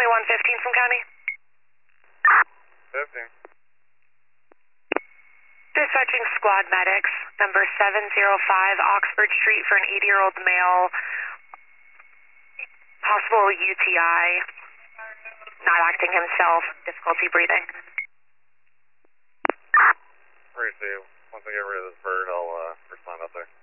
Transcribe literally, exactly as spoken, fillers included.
one fifteen from county. fifteen. Dispatching squad medics, number seven zero five Oxford Street for an eighty-year-old male, possible U T I, not acting himself, difficulty breathing. Receive. Once I get rid of this bird, I'll uh, respond up there.